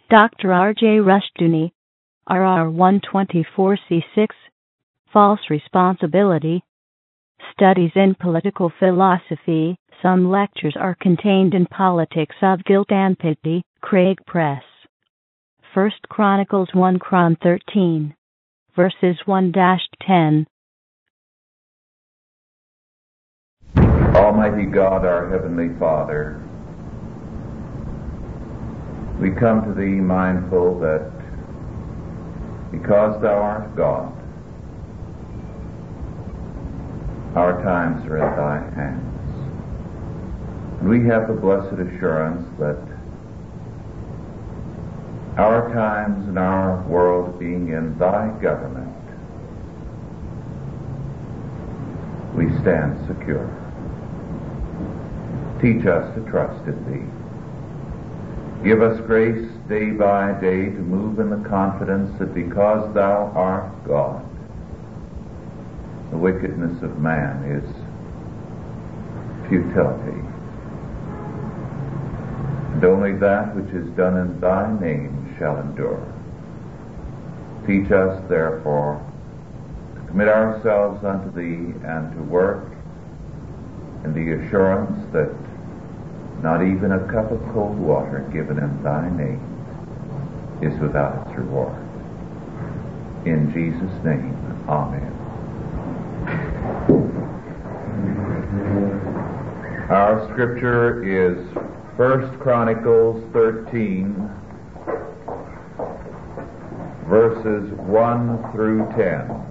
Dr. R.J. Rushdoony, RR 124C6, False Responsibility, Studies in Political Philosophy. Some lectures are contained in Politics of Guilt and Pity, Craig Press. 1 Chronicles 1 Chron 13, verses 1-10. Almighty God, our Heavenly Father, we come to Thee mindful that because Thou art God, our times are in Thy hands. And we have the blessed assurance that our times and our world being in Thy government, we stand secure. Teach us to trust in Thee. Give us grace day by day to move in the confidence that because Thou art God, the wickedness of man is futility, and only that which is done in Thy name shall endure. Teach us, therefore, to commit ourselves unto Thee and to work in the assurance that not even a cup of cold water given in Thy name is without its reward. In Jesus' name, Amen. Our scripture is 1 Chronicles 13, verses 1 through 10.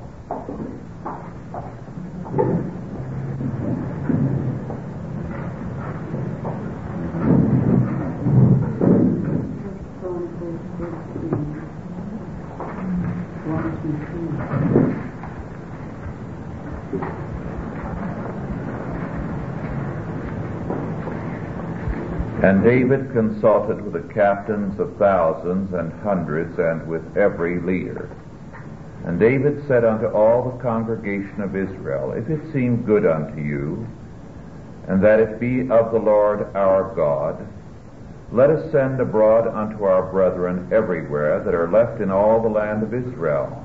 And David consulted with the captains of thousands and hundreds, and with every leader. And David said unto all the congregation of Israel, If it seem good unto you, and that it be of the Lord our God, let us send abroad unto our brethren everywhere that are left in all the land of Israel,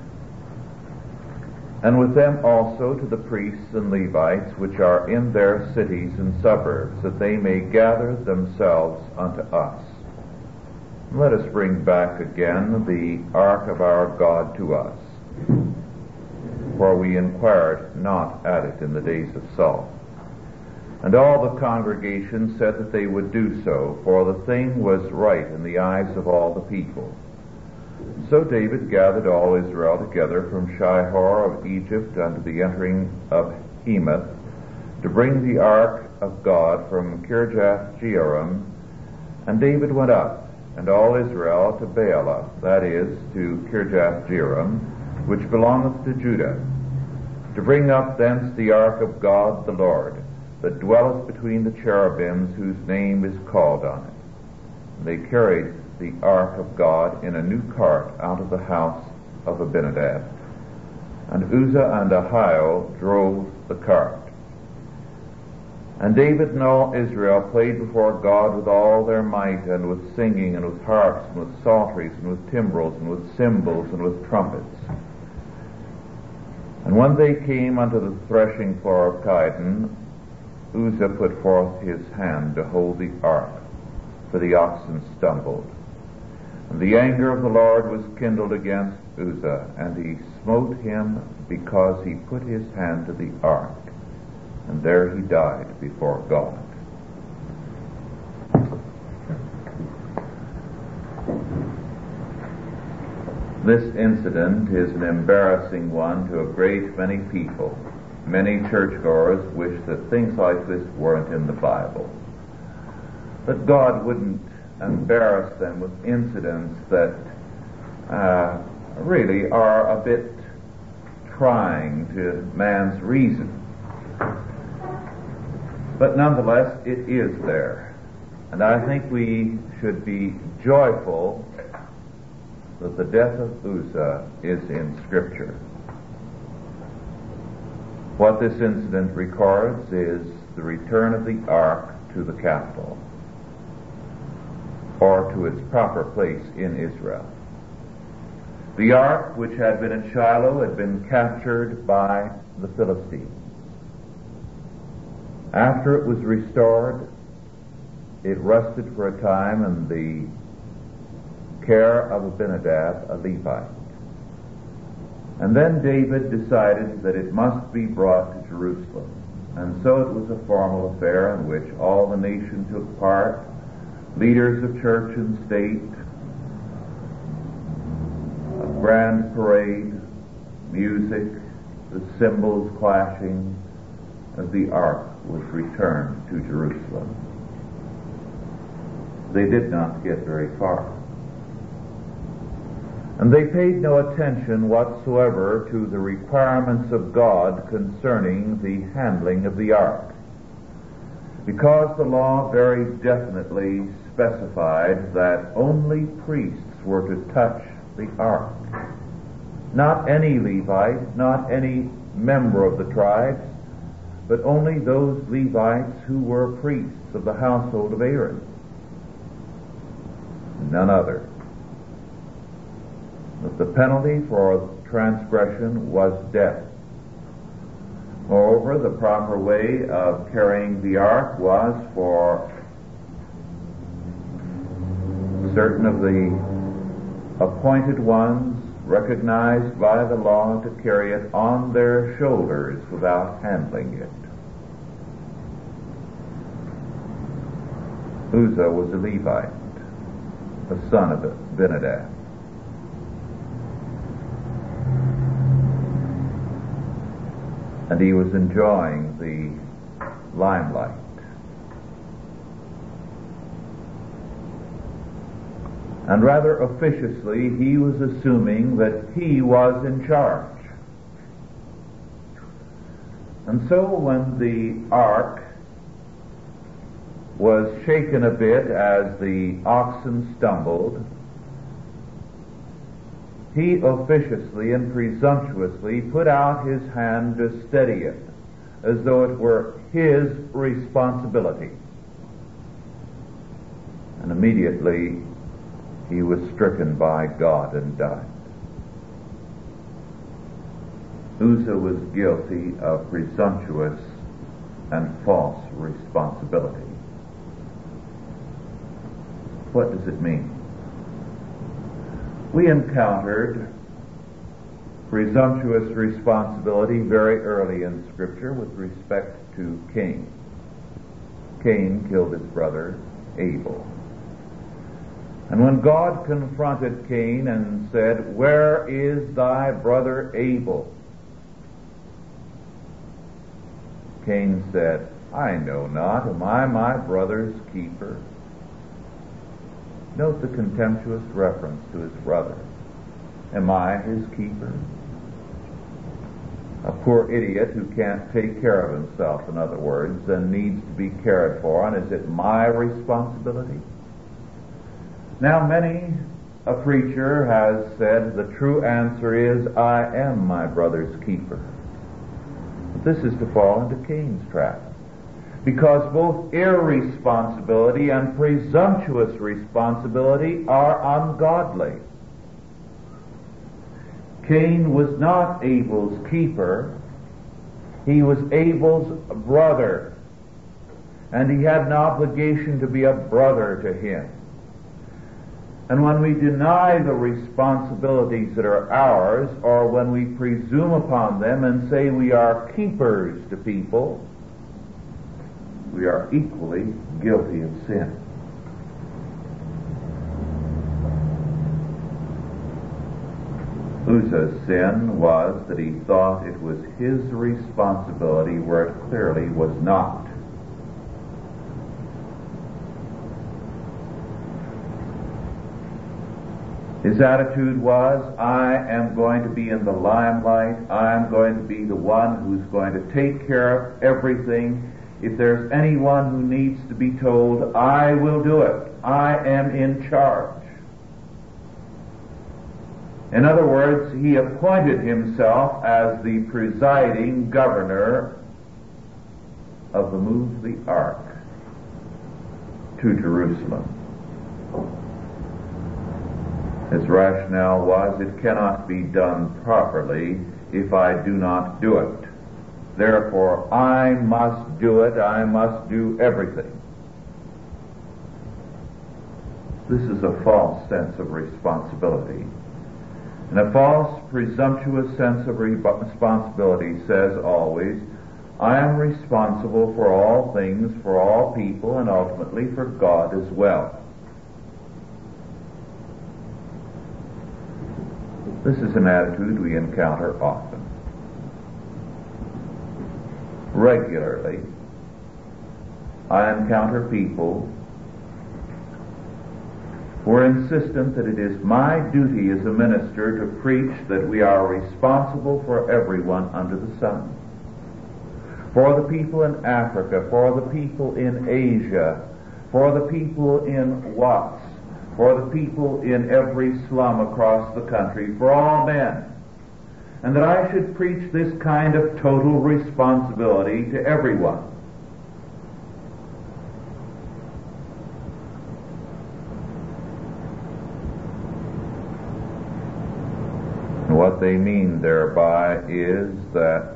and with them also to the priests and Levites which are in their cities and suburbs, that they may gather themselves unto us. And let us bring back again the ark of our God to us, for we inquired not at it in the days of Saul. And all the congregation said that they would do so, for the thing was right in the eyes of all the people. So David gathered all Israel together from Shihor of Egypt unto the entering of Hemath, to bring the ark of God from Kirjath-jearim. And David went up, and all Israel, to Baalah, that is, to Kirjath-jearim, which belongeth to Judah, to bring up thence the ark of God the Lord, that dwelleth between the cherubims, whose name is called on it. And they carried the ark of God in a new cart out of the house of Abinadab. And Uzzah and Ahio drove the cart. And David and all Israel played before God with all their might, and with singing, and with harps, and with psalteries, and with timbrels, and with cymbals, and with trumpets. And when they came unto the threshing floor of Chidon, Uzzah put forth his hand to hold the ark, for the oxen stumbled. And the anger of the Lord was kindled against Uzzah, and he smote him because he put his hand to the ark. And there he died before God. This incident is an embarrassing one to a great many people. Many churchgoers wish that things like this weren't in the Bible, that God wouldn't embarrass them with incidents that really are a bit trying to man's reason. But nonetheless, it is there. And I think we should be joyful that the death of Uzzah is in Scripture. What this incident records is the return of the ark to the capital. or to its proper place in Israel. The ark, which had been at Shiloh, had been captured by the Philistines. After it was restored, it rested for a time in the care of Abinadab, a Levite. And then David decided that it must be brought to Jerusalem. And so it was a formal affair in which all the nation took part, leaders of church and state, a grand parade, music, the cymbals clashing as the ark was returned to Jerusalem. They did not get very far. And they paid no attention whatsoever to the requirements of God concerning the handling of the ark, because the law very definitely specified that only priests were to touch the ark. Not any Levite, not any member of the tribes, but only those Levites who were priests of the household of Aaron. None other. But the penalty for transgression was death. Moreover, the proper way of carrying the ark was for certain of the appointed ones, recognized by the law, to carry it on their shoulders without handling it. Uzzah was a Levite, the son of Abinadab. And he was enjoying the limelight. And rather officiously, he was assuming that he was in charge. And so when the ark was shaken a bit as the oxen stumbled, he officiously and presumptuously put out his hand to steady it, as though it were his responsibility. And immediately he was stricken by God and died. Uzzah was guilty of presumptuous and false responsibility. What does it mean? We encountered presumptuous responsibility very early in Scripture with respect to Cain. Cain killed his brother Abel. And when God confronted Cain and said, "Where is thy brother Abel?" Cain said, "I know not. Am I my brother's keeper?" Note the contemptuous reference to his brother. Am I his keeper? A poor idiot who can't take care of himself, in other words, and needs to be cared for, and is it my responsibility? Now many a preacher has said the true answer is, I am my brother's keeper. But this is to fall into Cain's trap, because both irresponsibility and presumptuous responsibility are ungodly. Cain was not Abel's keeper. He was Abel's brother, and he had an obligation to be a brother to him. And when we deny the responsibilities that are ours, or when we presume upon them and say we are keepers to people, we are equally guilty of sin. Uzzah's sin was that he thought it was his responsibility where it clearly was not. His attitude was, I am going to be in the limelight. I am going to be the one who's going to take care of everything. If there's anyone who needs to be told, I will do it. I am in charge. In other words, he appointed himself as the presiding governor of the move of the ark to Jerusalem. His rationale was, it cannot be done properly if I do not do it. Therefore, I must do it. I must do everything. This is a false sense of responsibility. And a false, presumptuous sense of responsibility says always, I am responsible for all things, for all people, and ultimately for God as well. This is an attitude we encounter often. Regularly, I encounter people who are insistent that it is my duty as a minister to preach that we are responsible for everyone under the sun. For the people in Africa, for the people in Asia, for the people in Watts, for the people in every slum across the country, for all men. And that I should preach this kind of total responsibility to everyone. And what they mean thereby is that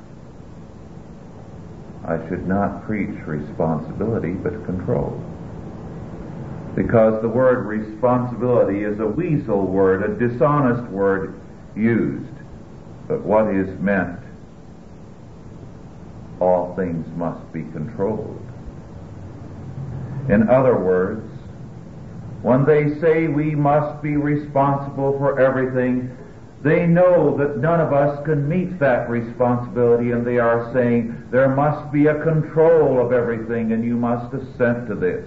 I should not preach responsibility but control. Because the word responsibility is a weasel word, a dishonest word used. But what is meant? All things must be controlled. In other words, when they say we must be responsible for everything, they know that none of us can meet that responsibility, and they are saying there must be a control of everything, and you must assent to this.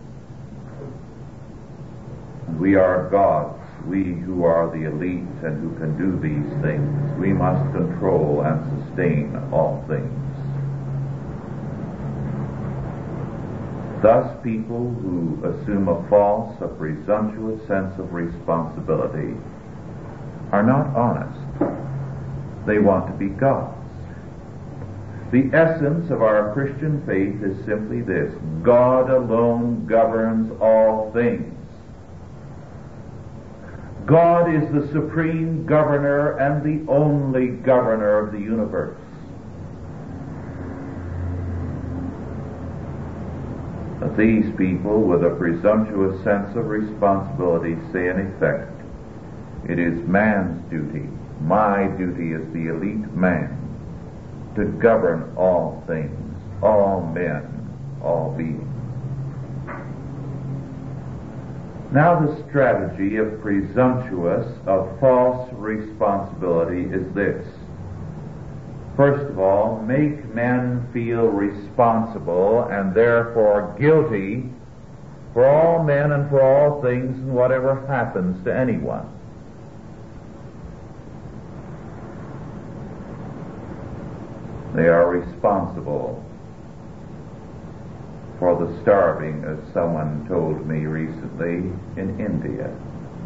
We are gods, we who are the elite and who can do these things. We must control and sustain all things. Thus, people who assume a false, a presumptuous sense of responsibility are not honest. They want to be gods. The essence of our Christian faith is simply this: God alone governs all things. God is the supreme governor and the only governor of the universe. But these people with a presumptuous sense of responsibility say in effect, it is man's duty, my duty as the elite man, to govern all things, all men, all beings. Now the strategy of presumptuous, of false responsibility is this. First of all, make men feel responsible and therefore guilty for all men and for all things and whatever happens to anyone. They are responsible for the starving, as someone told me recently, in India.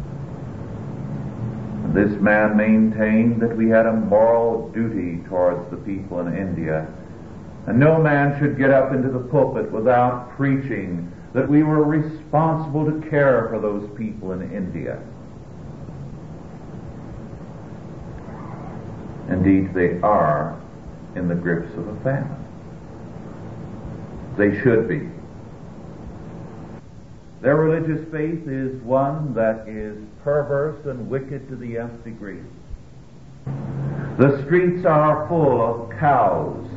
This man maintained that we had a moral duty towards the people in India, and no man should get up into the pulpit without preaching that we were responsible to care for those people in India. Indeed, they are in the grips of a famine. They should be. Their religious faith is one that is perverse and wicked to the nth degree. The streets are full of cows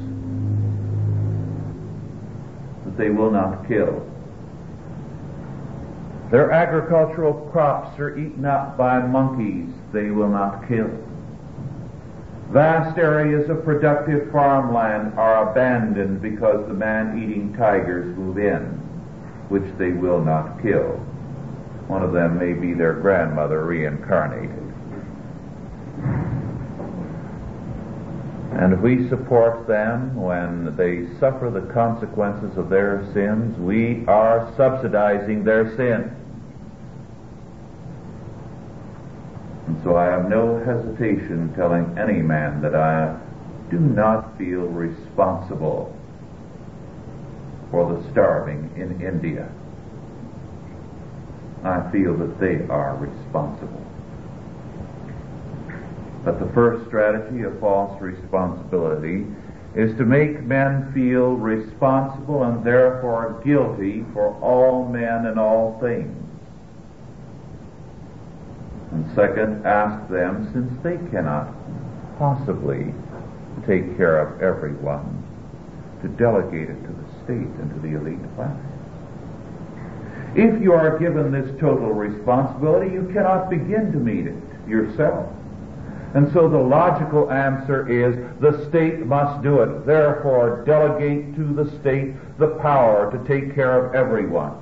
that they will not kill. Their agricultural crops are eaten up by monkeys they will not kill. Vast areas of productive farmland are abandoned because the man-eating tigers move in, which they will not kill. One of them may be their grandmother reincarnated. And we support them when they suffer the consequences of their sins. We are subsidizing their sin. And so I have no hesitation telling any man that I do not feel responsible for the starving in India. I feel that they are responsible. But the first strategy of false responsibility is to make men feel responsible and therefore guilty for all men and all things. And second, ask them, since they cannot possibly take care of everyone, to delegate it to the state and to the elite class. If you are given this total responsibility, you cannot begin to meet it yourself. And so the logical answer is the state must do it. Therefore, delegate to the state the power to take care of everyone.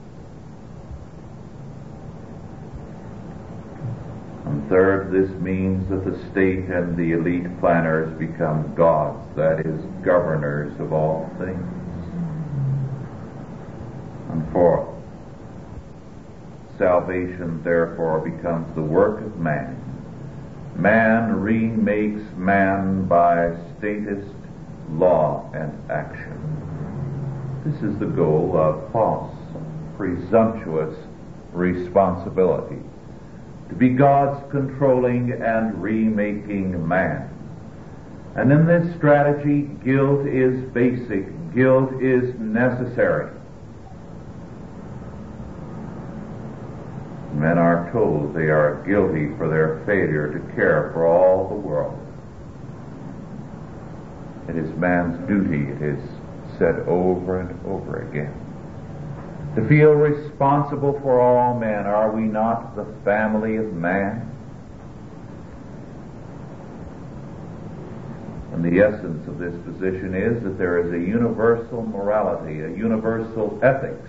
And third, this means that the state and the elite planners become gods, that is, governors of all things. And fourth, salvation therefore becomes the work of man. Man remakes man by statist law and action. This is the goal of false, presumptuous responsibility, to be God's controlling and remaking man. And in this strategy, guilt is basic, guilt is necessary. Men are told they are guilty for their failure to care for all the world. It is man's duty, it is said over and over again, to feel responsible for all men. Are we not the family of man? And the essence of this position is that there is a universal morality, a universal ethics.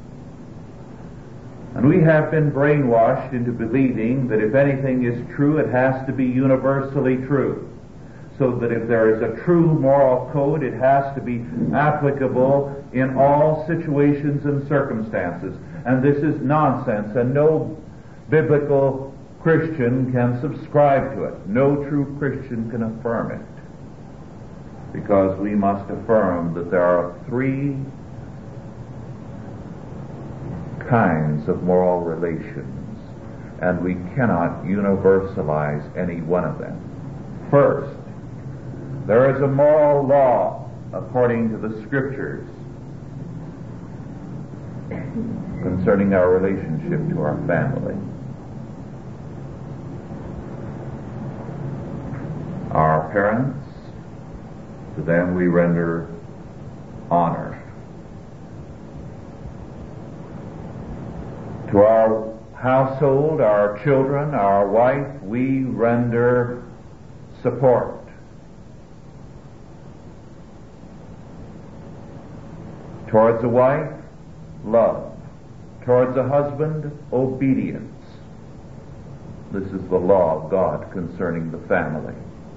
And we have been brainwashed into believing that if anything is true, it has to be universally true. So that if there is a true moral code, it has to be applicable in all situations and circumstances. And this is nonsense, and no biblical Christian can subscribe to it. No true Christian can affirm it. Because we must affirm that there are three kinds of moral relations, and we cannot universalize any one of them. First, there is a moral law according to the Scriptures concerning our relationship to our family. Our parents, to them we render honor. To our household, our children, our wife, we render support. Towards a wife, love. Towards a husband, obedience. This is the law of God concerning the family.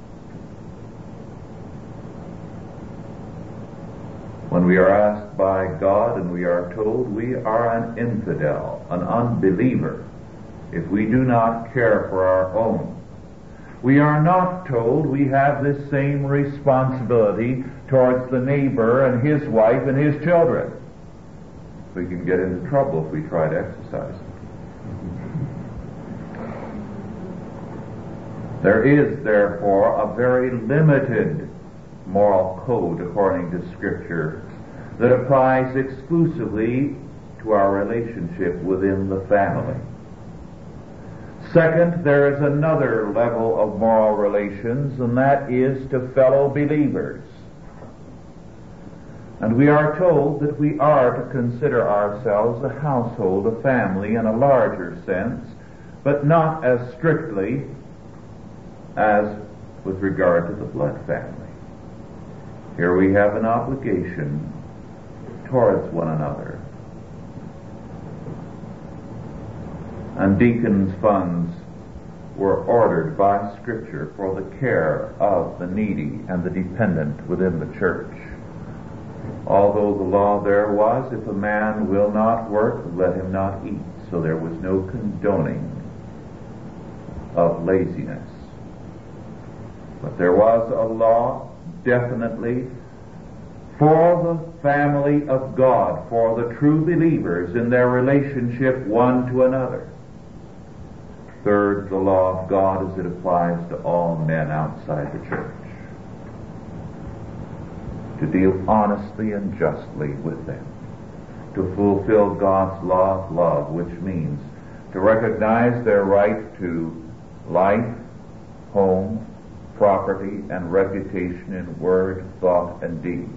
When we are asked by God and we are told we are an infidel, an unbeliever, if we do not care for our own, we are not told we have this same responsibility towards the neighbor and his wife and his children. We can get into trouble if we try to exercise it. There is, therefore, a very limited moral code according to Scripture that applies exclusively to our relationship within the family. Second, there is another level of moral relations, and that is to fellow believers. And we are told that we are to consider ourselves a household, a family in a larger sense, but not as strictly as with regard to the blood family. Here we have an obligation towards one another. And deacons' funds were ordered by Scripture for the care of the needy and the dependent within the church. Although the law there was, if a man will not work, let him not eat. So there was no condoning of laziness. But there was a law definitely for the family of God for the true believers in their relationship one to another. Third, the law of God as it applies to all men outside the church. To deal honestly and justly with them. To fulfill God's law of love, which means to recognize their right to life, home, property, and reputation in word, thought, and deed.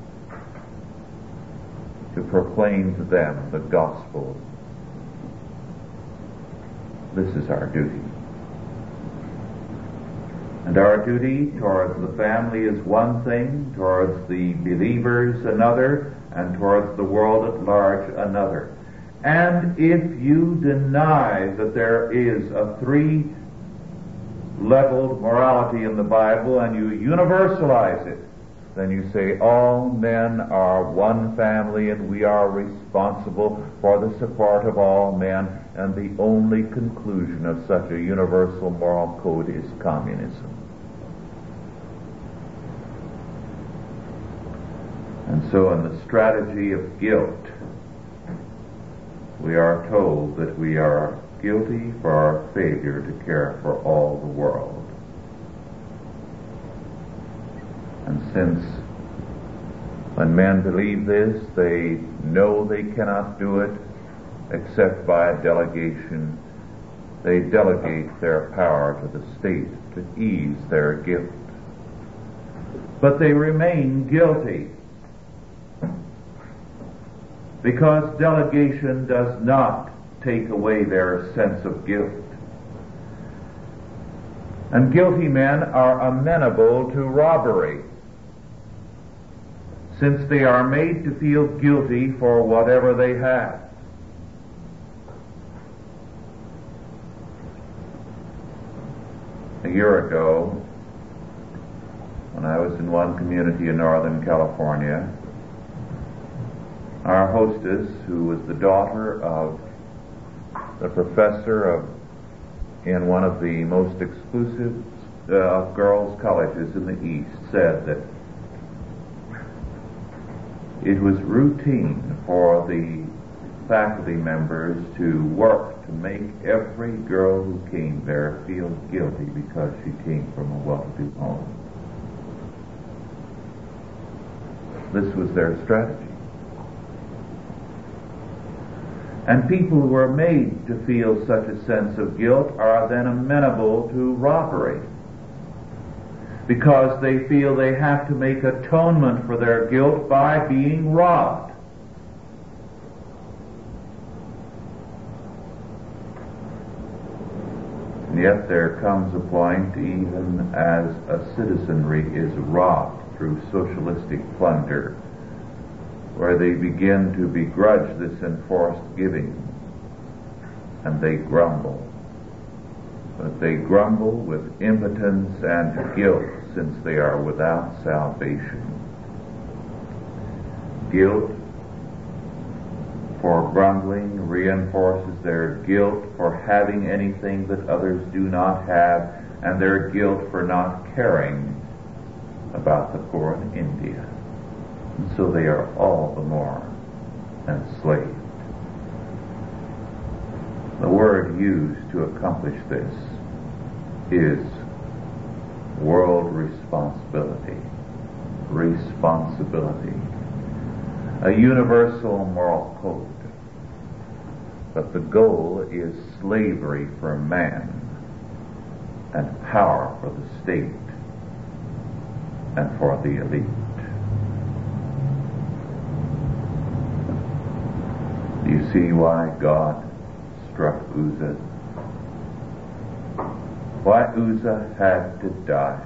To proclaim to them the gospel. This is our duty. And our duty towards the family is one thing, towards the believers another, and towards the world at large another. And if you deny that there is a three-leveled morality in the Bible and you universalize it, then you say all men are one family and we are responsible for the support of all men, and the only conclusion of such a universal moral code is communism. And so in the strategy of guilt, we are told that we are guilty for our failure to care for all the world. And since when men believe this, they know they cannot do it except by a delegation. They delegate their power to the state to ease their guilt. But they remain guilty because delegation does not take away their sense of guilt. And guilty men are amenable to robbery, since they are made to feel guilty for whatever they have. A year ago, when I was in one community in Northern California, our hostess, who was the daughter of the professor in one of the most exclusive of girls' colleges in the East, said that it was routine for the faculty members to work to make every girl who came there feel guilty because she came from a well-to-do home. This was their strategy. And people who are made to feel such a sense of guilt are then amenable to robbery, because they feel they have to make atonement for their guilt by being robbed. And yet there comes a point, even as a citizenry is robbed through socialistic plunder, where they begin to begrudge this enforced giving, and they grumble. But they grumble with impotence and guilt, since they are without salvation. Guilt for grumbling reinforces their guilt for having anything that others do not have, and their guilt for not caring about the poor in India. And so they are all the more enslaved. The word used to accomplish this is world responsibility. Responsibility. A universal moral code. But the goal is slavery for man and power for the state and for the elite. Do you see why God struck Uzzah? Why Uzzah had to die?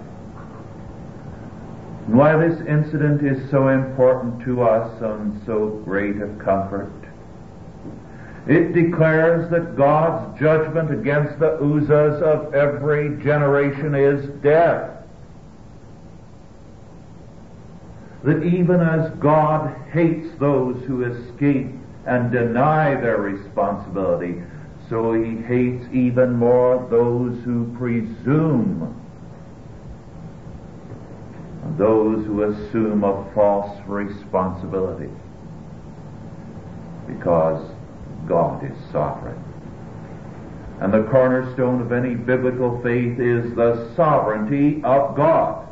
And why this incident is so important to us and so great a comfort? It declares that God's judgment against the Uzzahs of every generation is death. That even as God hates those who escape and deny their responsibility, so he hates even more those who presume. And those who assume a false responsibility, because God is sovereign. And the cornerstone of any biblical faith is the sovereignty of God.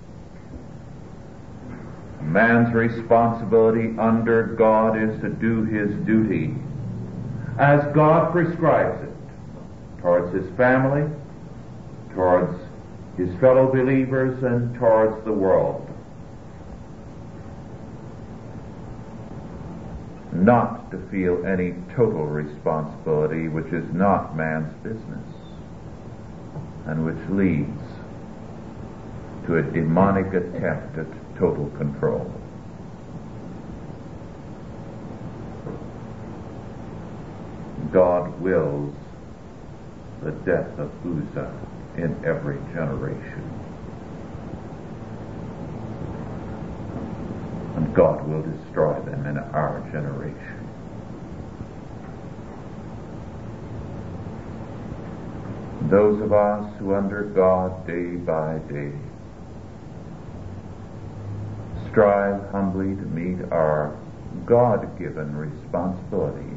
Man's responsibility under God is to do his duty as God prescribes it towards his family, towards his fellow believers, and towards the world. Not to feel any total responsibility which is not man's business and which leads to a demonic attempt at total control. God wills the death of Uzzah in every generation. And God will destroy them in our generation. Those of us who under God day by day strive humbly to meet our God-given responsibilities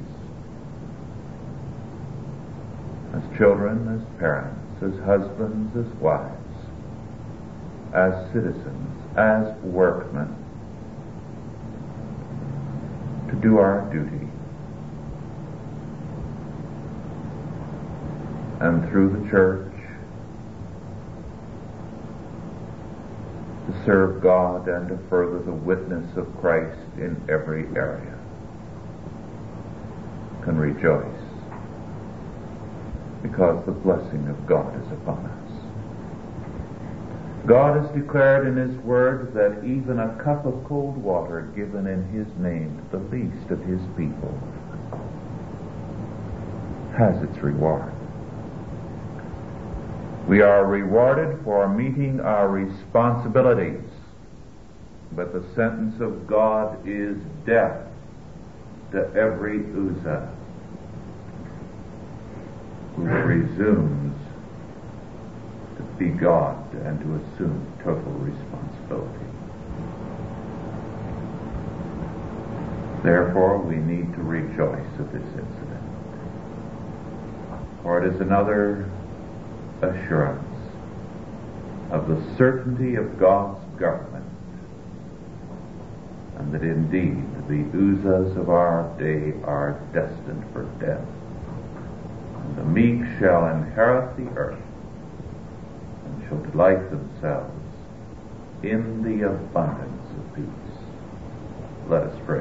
as children, as parents, as husbands, as wives, as citizens, as workmen, to do our duty, and through the church to serve God and to further the witness of Christ in every area, can rejoice because the blessing of God is upon us. God has declared in His Word that even a cup of cold water given in His name to the least of His people has its reward. We are rewarded for meeting our responsibilities, but the sentence of God is death to every Uzzah who presumes to be God and to assume total responsibility. Therefore, we need to rejoice at this incident, for it is another assurance of the certainty of God's government, and that indeed the Uzzahs of our day are destined for death. And the meek shall inherit the earth and shall delight themselves in the abundance of peace. Let us pray.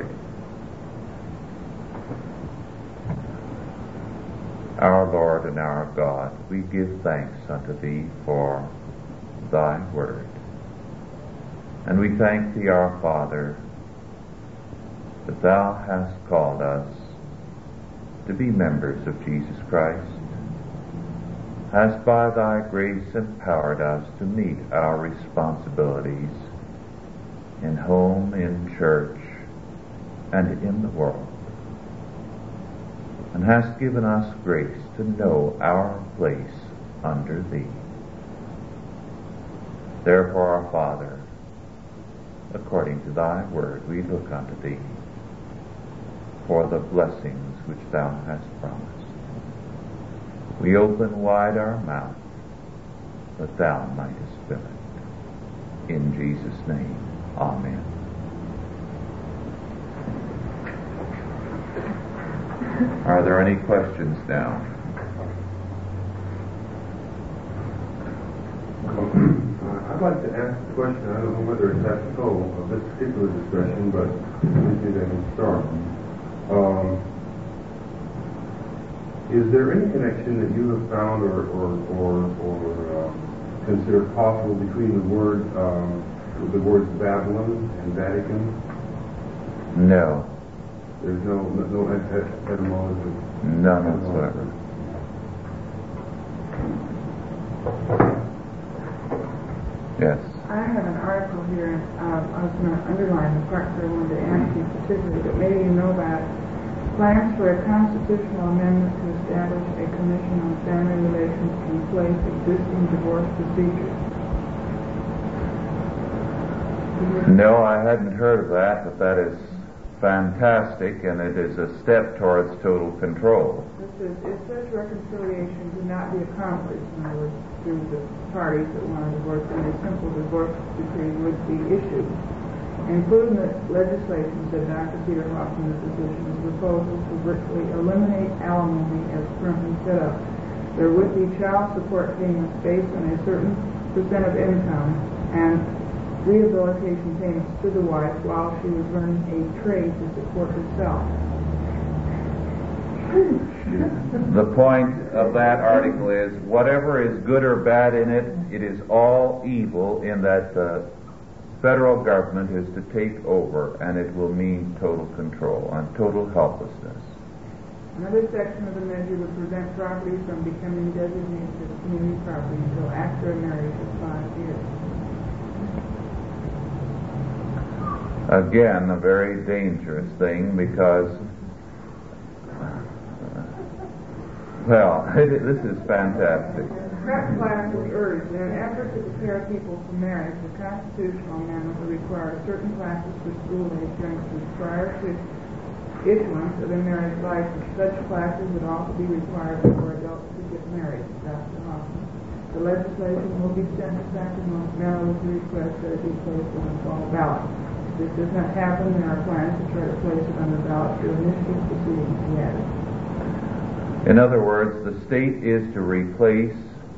Our Lord and our God, we give thanks unto Thee for Thy Word. And we thank Thee, our Father, that Thou hast called us to be members of Jesus Christ, hast by Thy grace empowered us to meet our responsibilities in home, in church, and in the world, and hast given us grace to know our place under Thee. Therefore, our Father, according to Thy Word, we look unto Thee for the blessings which Thou hast promised. We open wide our mouth that Thou mightest fill it. In Jesus' name, Amen. Are there any questions now? I'd like to ask a question. I don't know whether it's apropos of this particular discussion, but maybe I can start. Is there any connection that you have found or considered possible between the words Babylon and Vatican? No. There's no etymology? None whatsoever. Yes. I have an article here, and I was going to underline the part that I wanted to ask you particularly, but maybe you know about it. Plans for a constitutional amendment to establish a commission on family relations to replace existing divorce procedures. No, I hadn't heard of that, but that is fantastic, and it is a step towards total control. If such reconciliation could not be accomplished, in other words, through the parties that want a divorce, then a simple divorce decree would be issued. Including the legislation, said Dr. Peter Hoffman, the physician, is proposal to virtually eliminate alimony as currently set up. There would be child support payments based on a certain percent of income and rehabilitation payments to the wife while she was learning a trade to support herself. The point of that article is whatever is good or bad in it, it is all evil in that the federal government is to take over, and it will mean total control and total helplessness. Another section of the measure would prevent property from becoming designated as community property until after a marriage of 5 years. Again, a very dangerous thing because, well, this is fantastic. Prep classes urged in an effort to prepare people for marriage. The constitutional amendment would require certain classes for school-age youngsters prior to issuance of a marriage license. Such classes would also be required for adults to get married, Dr. Hoffman. The legislation will be sent to Sacramento with the request that it be placed on the fall ballot. If this does not happen, there are plans to try to place it on the ballot through initiative proceedings he added. In other words, the state is to replace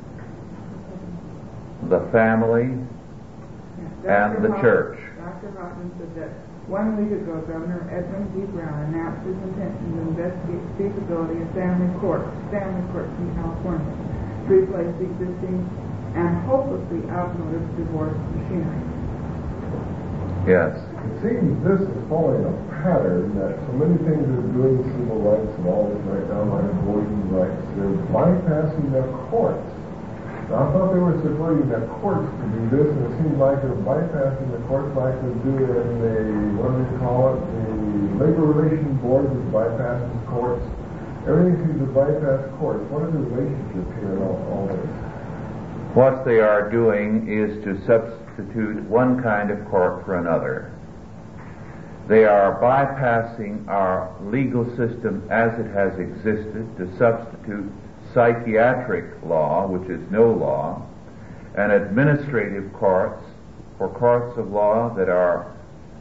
the family and the church. Dr. Hoffman said that 1 week ago, Governor Edmund D. Brown announced his intention to investigate the feasibility of family courts in California to replace the existing and hopelessly outmoded divorce machinery. Yes. It seems this is following a pattern that so many things are doing civil rights and all this right now, like abortion rights, they're bypassing the courts. Now, I thought they were supporting the courts to do this, and it seems like they're bypassing the courts like they do in the, what do they call it, the Labor Relations Board that bypasses courts. Everything seems to bypass courts. What is the relationship here in all this? What they are doing is to substitute one kind of court for another. They are bypassing our legal system as it has existed to substitute psychiatric law, which is no law, and administrative courts for courts of law that are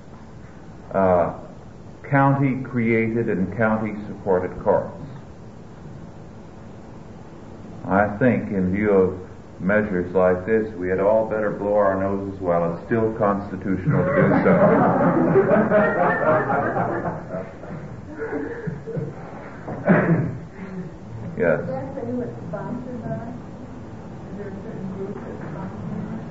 county-created and county-supported courts. I think in view of measures like this, we had all better blow our noses while it's still constitutional to do so. Yes. Is that say what's sponsored by? Is there a certain group that's sponsored?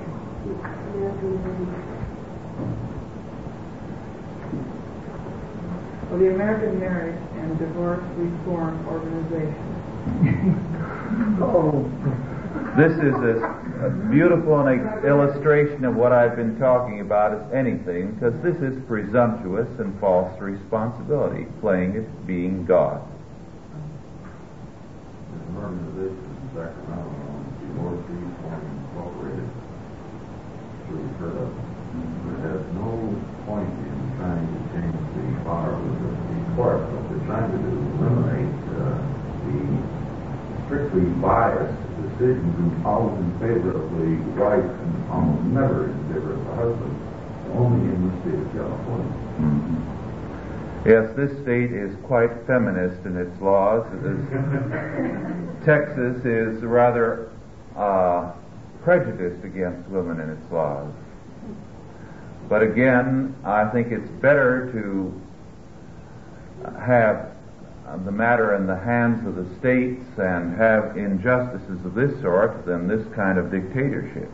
Well, the American Marriage and Divorce Reform Organization. Oh. This is a beautiful illustration of what I've been talking about as anything, because this is presumptuous and false responsibility, playing it being God. There's an organization in Sacramento known as Divorce Reform Incorporated. Sure you've heard of it. It has no point in trying to change the bar of the court. What they're trying to do is eliminate the strictly biased decisions always in favor of the wife and almost never in favor of the husband, only in the state of California. Mm-hmm. Yes, this state is quite feminist in its laws. Texas is rather prejudiced against women in its laws. But again, I think it's better to have the matter in the hands of the states and have injustices of this sort than this kind of dictatorship.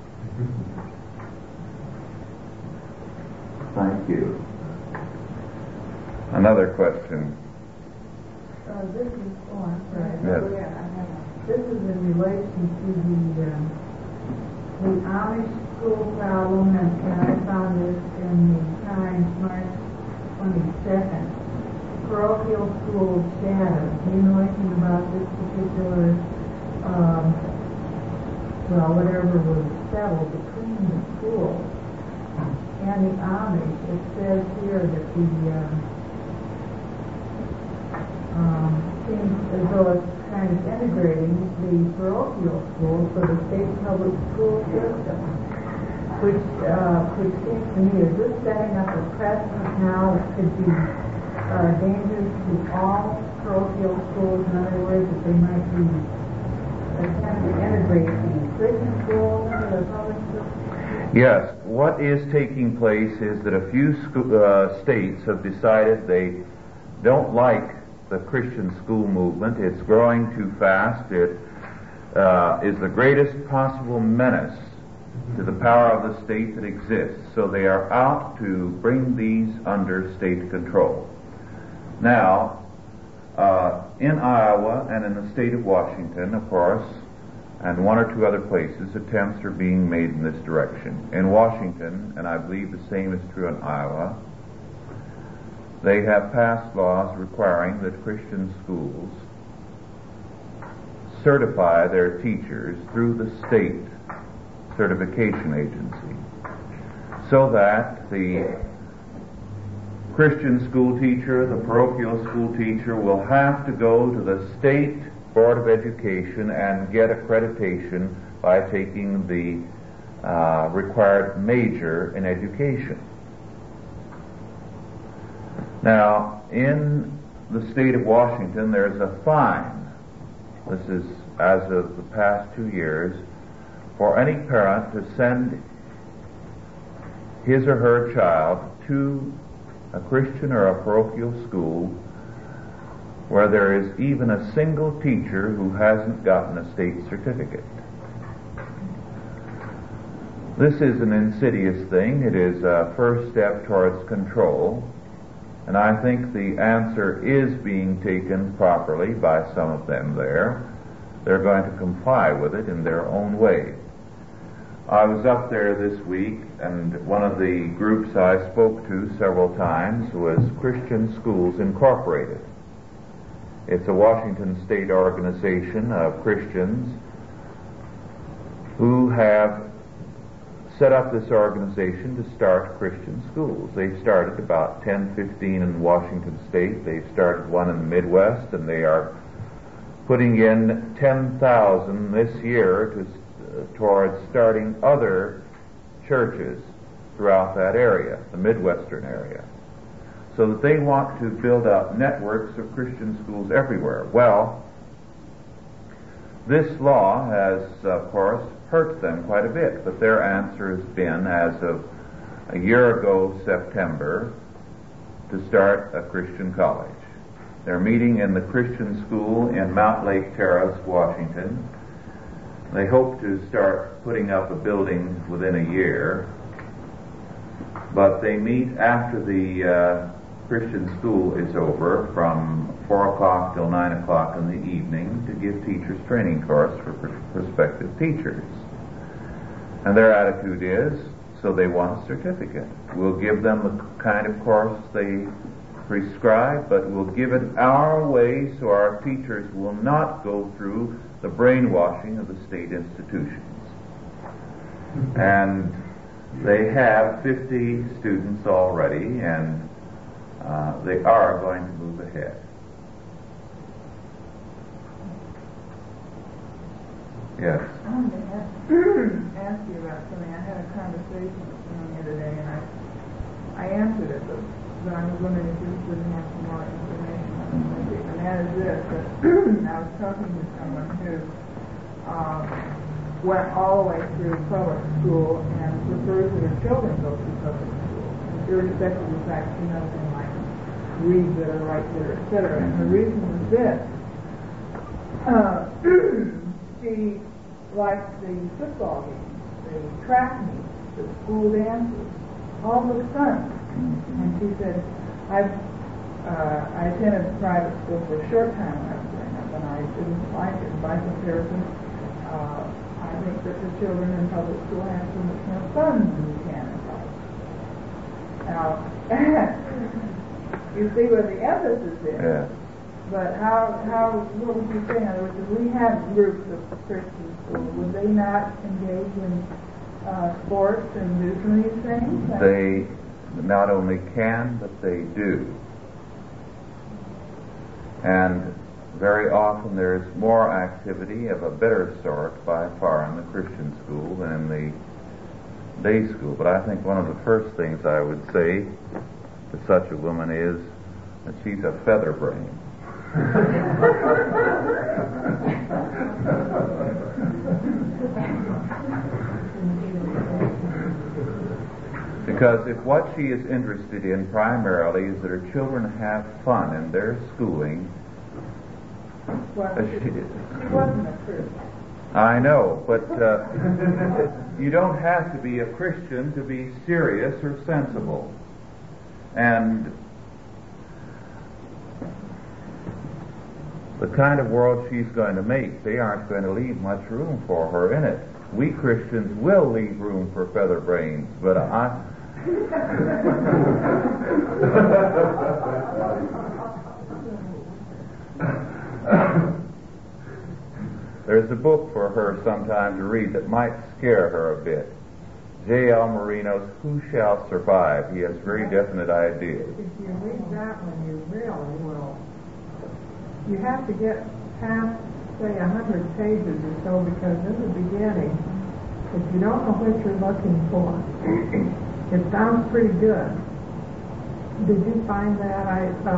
Thank you. Another question. This is Right. Yes. Oh, yeah, I have This is in relation to the Amish school problem, and I found this in the Times, March 22nd. Parochial school status. Do you know anything about this particular, whatever was settled between the schools? and the Amish, it says here that the seems as though it's kind of integrating the parochial schools for the state public school system, which seems to me, is this setting up a precedent now that could be dangerous to all parochial schools? In other words, that they might be attempting to integrate the Christian schools into the public schools? Yes, what is taking place is that a few states have decided they don't like the Christian school movement. It's growing too fast. It is the greatest possible menace to the power of the state that exists. So they are out to bring these under state control. Now, in Iowa and in the state of Washington, of course, and one or two other places, attempts are being made in this direction. In Washington, and I believe the same is true in Iowa, they have passed laws requiring that Christian schools certify their teachers through the state certification agency, so that the Christian school teacher, the parochial school teacher, will have to go to the state Board of Education and get accreditation by taking the required major in education. Now, in the state of Washington, there's a fine. This is as of the past 2 years, for any parent to send his or her child to a Christian or a parochial school where there is even a single teacher who hasn't gotten a state certificate. This is an insidious thing. It is a first step towards control, and I think the answer is being taken properly by some of them there. They're going to comply with it in their own way. I was up there this week, and one of the groups I spoke to several times was Christian Schools Incorporated. It's a Washington state organization of Christians who have set up this organization to start Christian schools. They've started about 10, 15 in Washington state. They've started one in the Midwest, and they are putting in 10,000 this year towards starting other churches throughout that area, the Midwestern area, so that they want to build up networks of Christian schools everywhere. Well, this law has, of course, hurt them quite a bit, but their answer has been, as of a year ago, September, to start a Christian college. They're meeting in the Christian school in Mount Lake Terrace, Washington. They hope to start putting up a building within a year, but they meet after the Christian school is over from 4 o'clock till 9 o'clock in the evening to give teachers training course for prospective teachers. And their attitude is, so they want a certificate. We'll give them the kind of course they prescribe, but we'll give it our way so our teachers will not go through the brainwashing of the state institutions. And they have 50 students already, and they are going to move ahead. Yes. I wanted to ask you about something. I had a conversation with someone the other day, and I answered it, but I was wondering if you wouldn't have some more information on the subject. And that is this, that I was talking to someone who went all the way through public school and prefers that her children go through public school, irrespective of the fact she knows they might read better, write better, etc. And the reason was this. She liked the football games, the track meets, the school dances, all the fun. And she said, I attended private school for a short time when I was growing up, and I didn't like it. By comparison, I think that the children in public school have so much more fun than you can in private. Now, you see where the emphasis is. Yeah. But what would you say? In other words, if we had groups of Christian schools, would they not engage in sports and do some of these things? They not only can, but they do. And very often there is more activity of a better sort by far in the Christian school than in the day school. But I think one of the first things I would say to such a woman is that she's a feather brain. Because if what she is interested in primarily is that her children have fun in their schooling, Well, she wasn't a Christian. I know, but you don't have to be a Christian to be serious or sensible. And the kind of world she's going to make, they aren't going to leave much room for her in it. We Christians will leave room for feather brains, but there's a book for her sometime to read that might scare her a bit. J.L. Marino's Who Shall Survive? He has very definite ideas. If you read that one, you really will. You have to get past, say, 100 pages or so, because in the beginning, if you don't know what you're looking for, it sounds pretty good. Did you find that?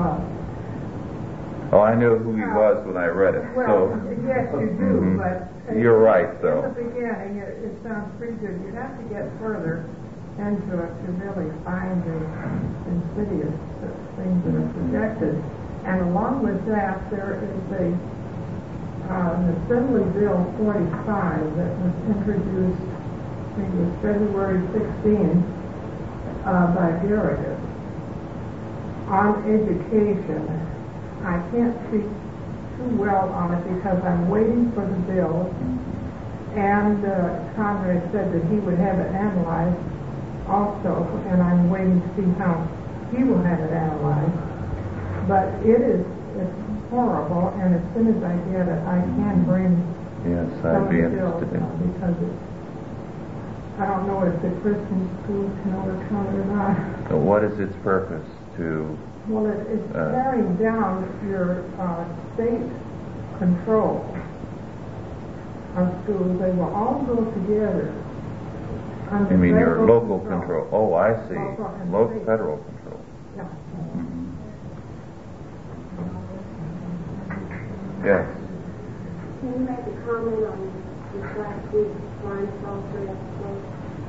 Oh, I knew who he was when I read it. Well, yes, you do, but you're right, though. In the beginning, it sounds pretty good. You'd have to get further into it to really find the insidious things that are projected. And along with that, there is an Assembly Bill 45 that was introduced, I think it was February 16, by Garrigus on education. I can't speak too well on it because I'm waiting for the bill, and Conrad said that he would have it analyzed also, and I'm waiting to see how he will have it analyzed. But it's horrible, and as soon as I get it, I can bring some of the bills because I don't know if the Christian schools can overcome it or not. So what is its purpose to... Well, it's tearing down your state control of schools. They will all go together. You mean your local control? Oh, I see. Local federal control. Yeah. Mm-hmm. Yes. Can you make a comment on this last week's flying saucer episode?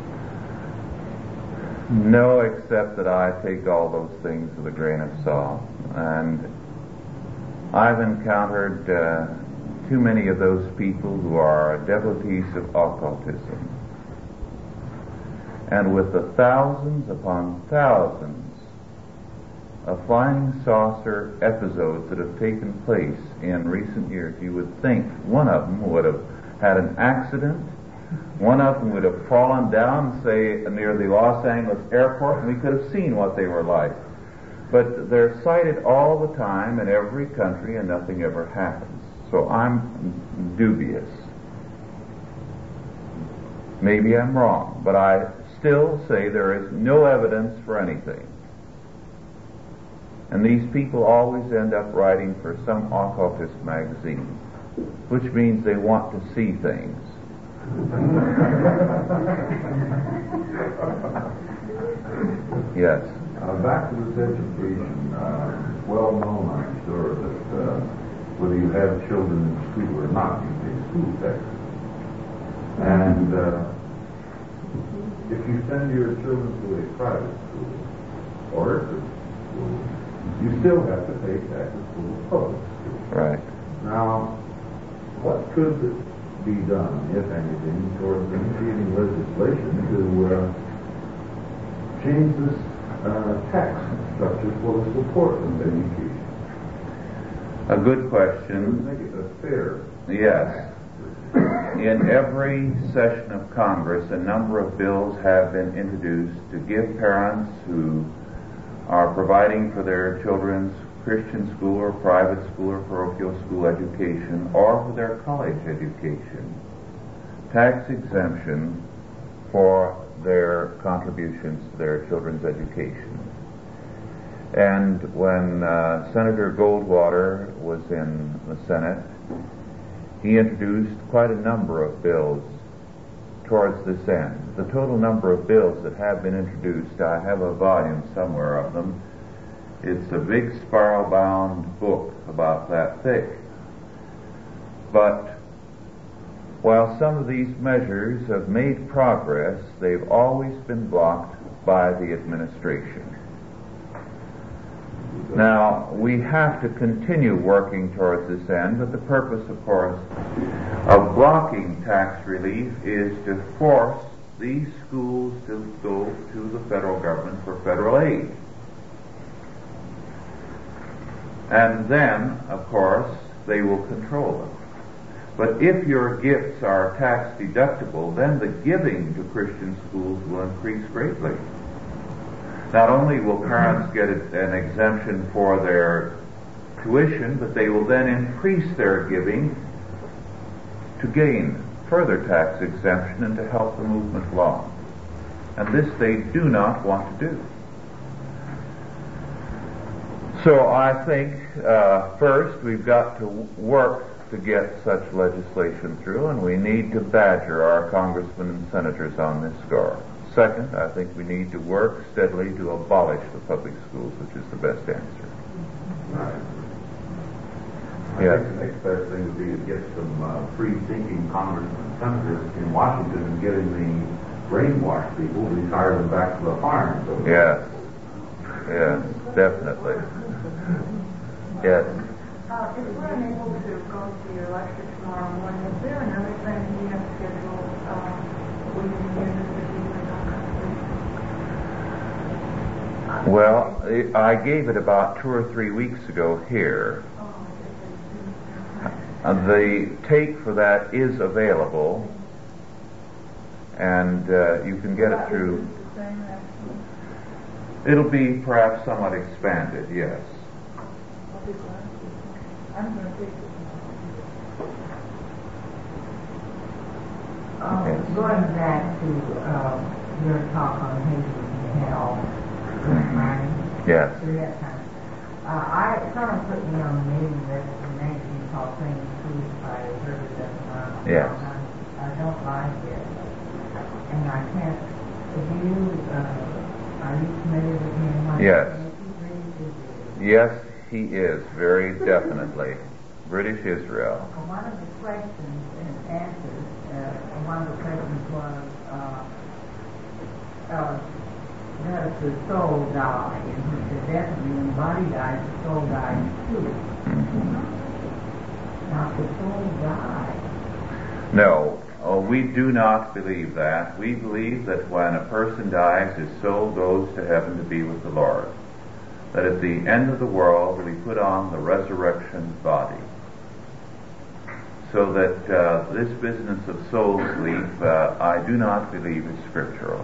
No, except that I take all those things with a grain of salt. And I've encountered too many of those people who are devotees of occultism. And with the thousands upon thousands of flying saucer episodes that have taken place in recent years, you would think one of them would have had an accident. One of them would have fallen down, say, near the Los Angeles airport, and we could have seen what they were like. But they're sighted all the time in every country, and nothing ever happens. So I'm dubious. Maybe I'm wrong, but I still say there is no evidence for anything. And these people always end up writing for some occultist magazine, which means they want to see things. Yes. Back to this education. Well known, I'm sure, that whether you have children in school or not, you pay school tax. And if you send your children to a private school or a Christian school, you still have to pay taxes for the public school. Right. Now, what could be done, if anything, towards initiating legislation to change this tax structure for the support of education? A good question. Make it a fair. Yes. In every session of Congress, a number of bills have been introduced to give parents who are providing for their children's Christian school or private school or parochial school education, or for their college education, tax exemption for their contributions to their children's education. And when Senator Goldwater was in the Senate, he introduced quite a number of bills towards this end. The total number of bills that have been introduced, I have a volume somewhere of them. It's a big spiral-bound book about that thick. But while some of these measures have made progress, they've always been blocked by the administration. Now, we have to continue working towards this end, but the purpose, of course, of blocking tax relief is to force these schools to go to the federal government for federal aid. And then, of course, they will control them. But if your gifts are tax deductible, then the giving to Christian schools will increase greatly. Not only will parents get an exemption for their tuition, but they will then increase their giving to gain further tax exemption and to help the movement along. And this they do not want to do. So I think, first, we've got to work to get such legislation through, and we need to badger our congressmen and senators on this score. Second, I think we need to work steadily to abolish the public schools, which is the best answer. Right. Yes. I think the next best thing would be to get some free-thinking congressmen and senators in Washington and getting the brainwashed people, retire them back to the farm. So yes, definitely. Yes. If we're unable to go to your lecture tomorrow morning, is there another time you have scheduled where you can hear this particular conference? Well, I gave it about 2 or 3 weeks ago here. The tape for that is available, and you can get it through. It'll be perhaps somewhat expanded, yes. I'm going to take this. Going back to your talk on Hades and Hell, yes. It sort of put me on the meeting that the magazine called Training Schools by Herbert W. Yes. I don't like it, and I can't. Are you familiar with him? Yes. Yes, he is, very definitely. British Israel. One of the questions and answers, one of the questions was, does the soul die? And he said, definitely, when the body dies, the soul dies too. Now, the soul dies. No, we do not believe that. We believe that when a person dies, his soul goes to heaven to be with the Lord. That at the end of the world, we put on the resurrection body. So that this business of soul sleep, I do not believe is scriptural.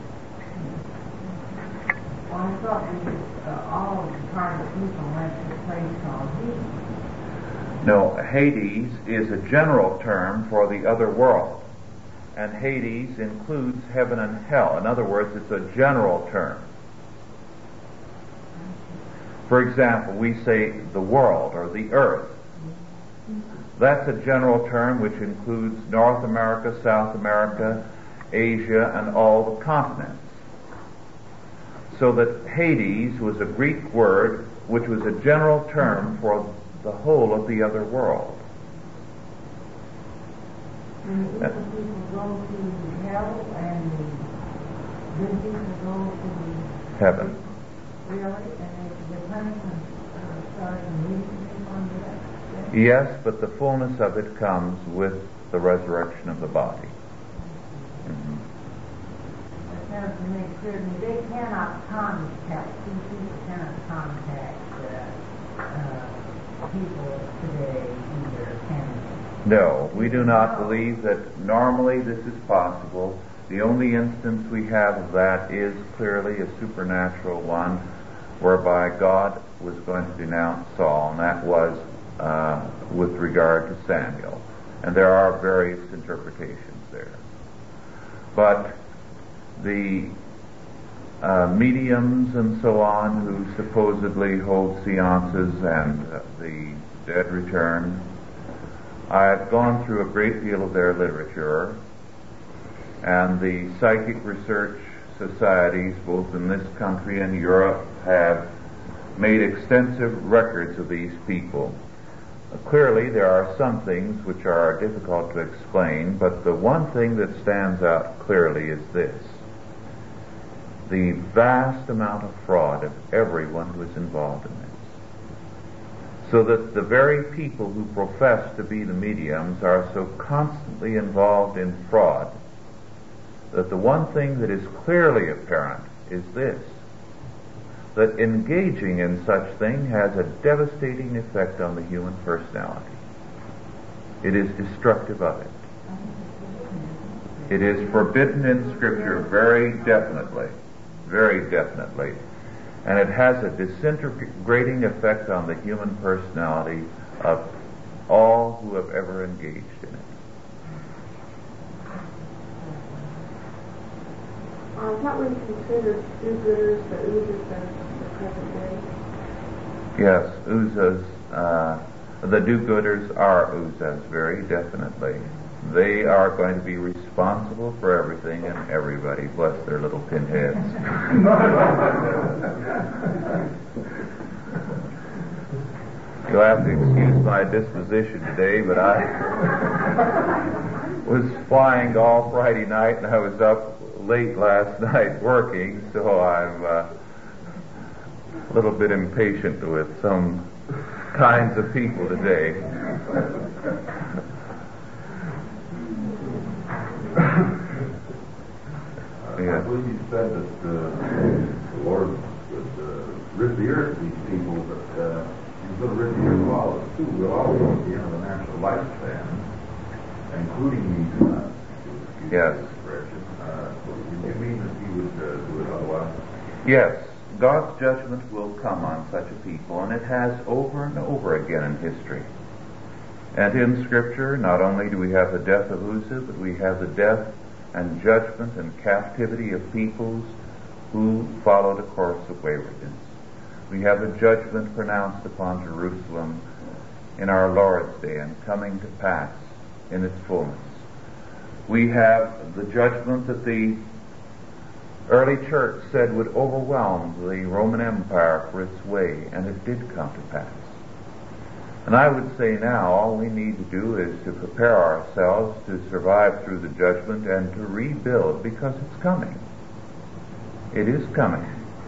Well, I thought all part of people went to a place called Hades. No, Hades is a general term for the other world. And Hades includes heaven and hell. In other words, it's a general term. For example, we say the world or the earth. That's a general term which includes North America, South America, Asia, and all the continents. So that Hades was a Greek word which was a general term for the whole of the other world. And the evil people go to hell and the good people go to Heaven. Really? And the punishment starts immediately on that? Yes, but the fullness of it comes with the resurrection of the body. Mm-hmm. That sounds to make clear to me. They cannot contact, people cannot contact people today either, can they? No, we do not believe that normally this is possible. The only instance we have of that is clearly a supernatural one, whereby God was going to denounce Saul, and that was with regard to Samuel. And there are various interpretations there. But the mediums and so on who supposedly hold seances and the dead return. I've gone through a great deal of their literature, and the psychic research societies, both in this country and Europe, have made extensive records of these people. Clearly, there are some things which are difficult to explain, but the one thing that stands out clearly is this: the vast amount of fraud of everyone who is involved in this. So that the very people who profess to be the mediums are so constantly involved in fraud that the one thing that is clearly apparent is this: that engaging in such thing has a devastating effect on the human personality. It is destructive of it. It is forbidden in Scripture very definitely, and it has a disintegrating effect on the human personality of all who have ever engaged in it. What we consider do-gooders, the oozes of the present day? Yes, oozes. The do-gooders are oozes, very definitely. They are going to be responsible for everything and everybody. Bless their little pinheads. You'll have to excuse my disposition today, but I was flying all Friday night and I was up late last night working, so I'm a little bit impatient with some kinds of people today. I believe you said that the Lord would rid the earth of these people, but He's going to rid the earth of all of us too. We'll all go at the end of the natural lifespan, including these yes. You mean that He would do it otherwise? Yes. God's judgment will come on such a people, and it has over and over again in history. And in Scripture, not only do we have the death of Uzzah, but we have the death and judgment and captivity of peoples who followed a course of waywardness. We have the judgment pronounced upon Jerusalem in our Lord's day and coming to pass in its fullness. We have the judgment that the early church said would overwhelm the Roman Empire for its way, and it did come to pass. And I would say now all we need to do is to prepare ourselves to survive through the judgment and to rebuild, because it's coming. It is coming.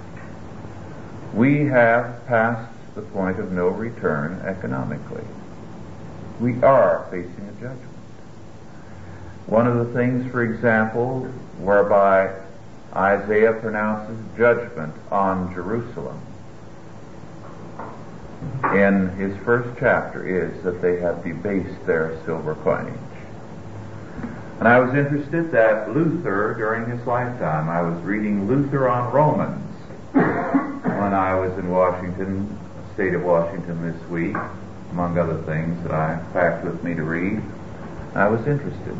We have passed the point of no return economically. We are facing a judgment. One of the things, for example, whereby Isaiah pronounces judgment on Jerusalem in his first chapter is that they have debased their silver coinage. And I was interested that Luther, during his lifetime, I was reading Luther on Romans when I was in Washington, state of Washington this week, among other things that I packed with me to read. I was interested.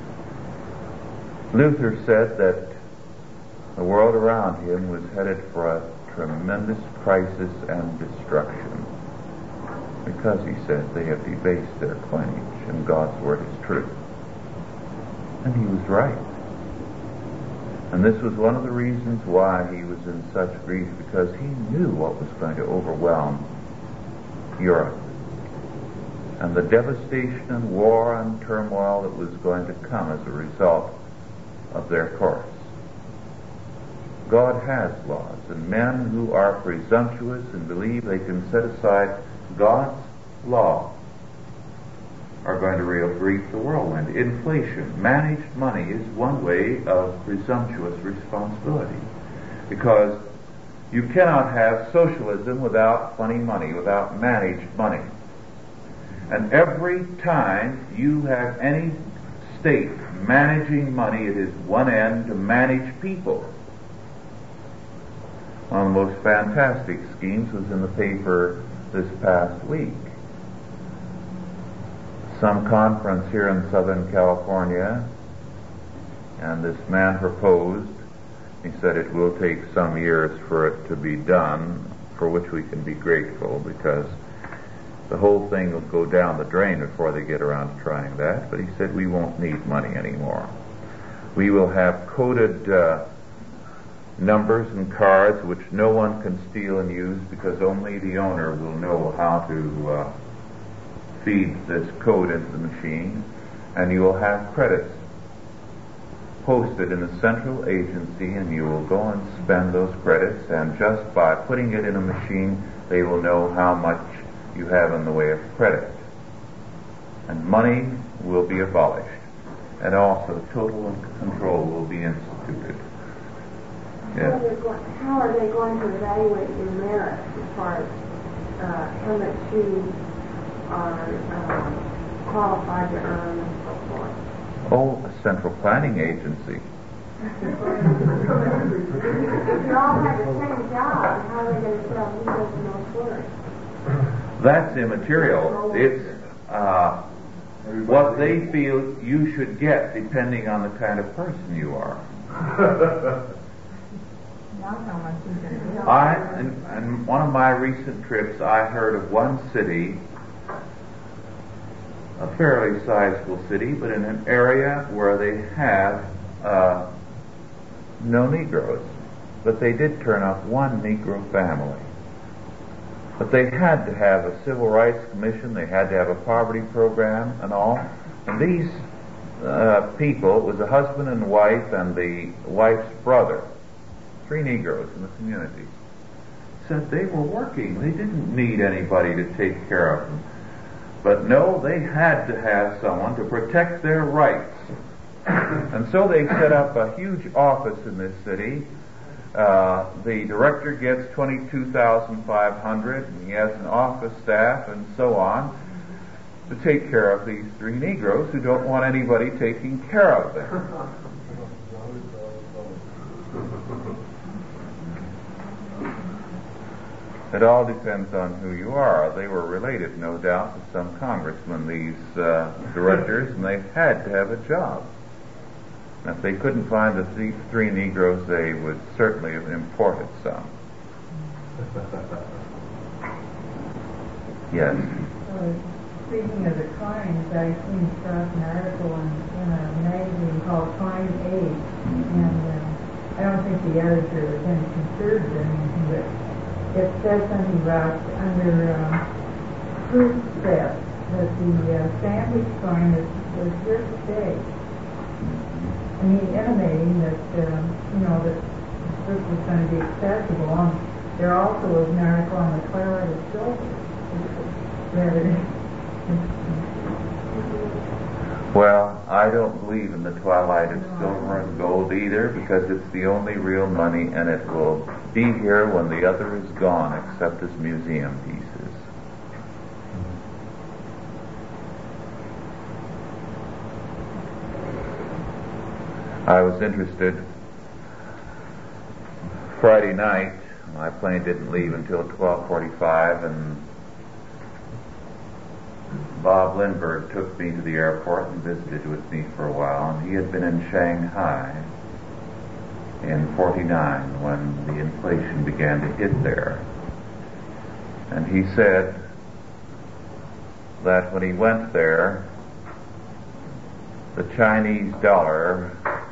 Luther said that the world around him was headed for a tremendous crisis and destruction because, he said, they have debased their coinage and God's word is true. And he was right. And this was one of the reasons why he was in such grief, because he knew what was going to overwhelm Europe and the devastation and war and turmoil that was going to come as a result of their course. God has laws, and men who are presumptuous and believe they can set aside God's law are going to reap the whirlwind. Inflation, managed money, is one way of presumptuous responsibility, because you cannot have socialism without funny money, without managed money. And every time you have any state managing money, it is one end to manage people. One of the most fantastic schemes was in the paper this past week. Some conference here in Southern California, and this man proposed He said it will take some years for it to be done, for which we can be grateful, because the whole thing will go down the drain before they get around to trying that. But he said we won't need money anymore. We will have coded numbers and cards which no one can steal and use, because only the owner will know how to feed this code into the machine, and you will have credits posted in a central agency, and you will go and spend those credits, and just by putting it in a machine they will know how much you have in the way of credit. And money will be abolished, and also total control will be instituted. Yes. How are they going to evaluate your merit as far as how much you are qualified to earn and so forth? Oh, a central planning agency. If you all have the same job, how are they going to tell who does the most work? That's immaterial. It's what they feel you should get, depending on the kind of person you are. In one of my recent trips, I heard of one city, a fairly sizable city, but in an area where they have no Negroes. But they did turn up one Negro family. But they had to have a civil rights commission, they had to have a poverty program and all. And these people, it was a husband and wife and the wife's brother, 3 Negroes in the community, said they were working. They didn't need anybody to take care of them. But no, they had to have someone to protect their rights. And so they set up a huge office in this city. The director gets $22,500, and he has an office staff and so on to take care of these 3 Negroes who don't want anybody taking care of them. It all depends on who you are. They were related, no doubt, to some congressman, these directors, and they had to have a job. And if they couldn't find the 3 Negroes, they would certainly have imported some. Yes. Speaking of the crimes, I came across an article in a magazine called Crime Age, and I don't think the editor was any concerned or anything, but it says something about under proof theft that the sandwich crime was here to stay. I mean, intimating that that this was going to be accessible. There also was an article on the Twilight of Silver. Well, I don't believe in the twilight of silver and gold either, because it's the only real money, and it will be here when the other is gone, except as museum pieces. I was interested Friday night. My plane didn't leave until 12:45, and Bob Lindbergh took me to the airport and visited with me for a while, and he had been in Shanghai in '49 when the inflation began to hit there. And he said that when he went there, the Chinese dollar,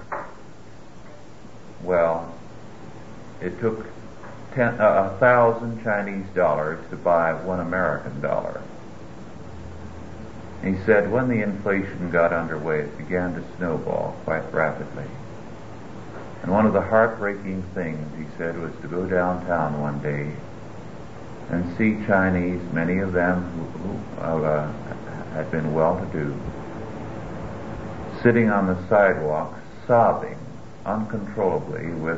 well, it took 1,000 Chinese dollars to buy 1 American dollar. He said when the inflation got underway, it began to snowball quite rapidly. And one of the heartbreaking things, he said, was to go downtown one day and see Chinese, many of them who had been well-to-do, sitting on the sidewalks, sobbing uncontrollably with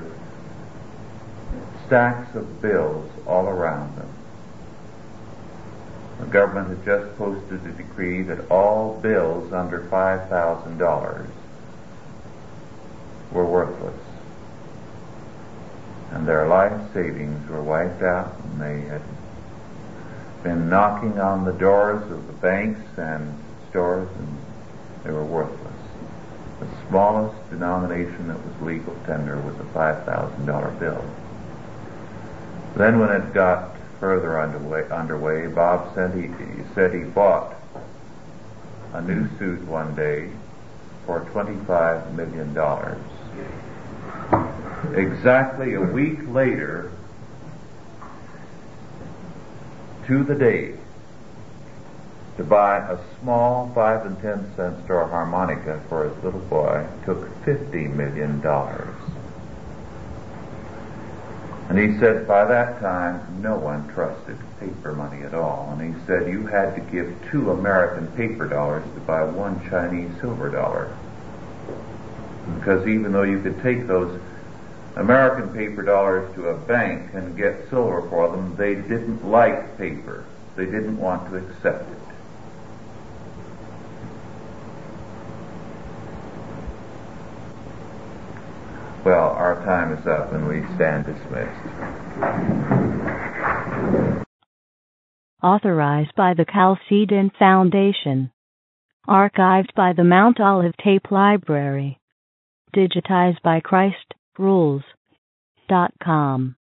stacks of bills all around them. The government had just posted a decree that all bills under $5,000 were worthless, and their life savings were wiped out, and they had been knocking on the doors of the banks and stores, and they were worthless. The smallest denomination that was legal tender was a $5,000 bill. Then when it got further underway, Bob said he bought a new suit one day for $25 million. Exactly a week later, to the day, to buy a small 5 and 10 cent store harmonica for his little boy took $50 million. And he said by that time no one trusted paper money at all. And he said you had to give 2 American paper dollars to buy 1 Chinese silver dollar. Because even though you could take those American paper dollars to a bank and get silver for them, they didn't like paper. They didn't want to accept it. Well, our time is up and we stand dismissed. Authorized by the Chalcedon Foundation. Archived by the Mount Olive Tape Library. Digitized by ChristRules.com.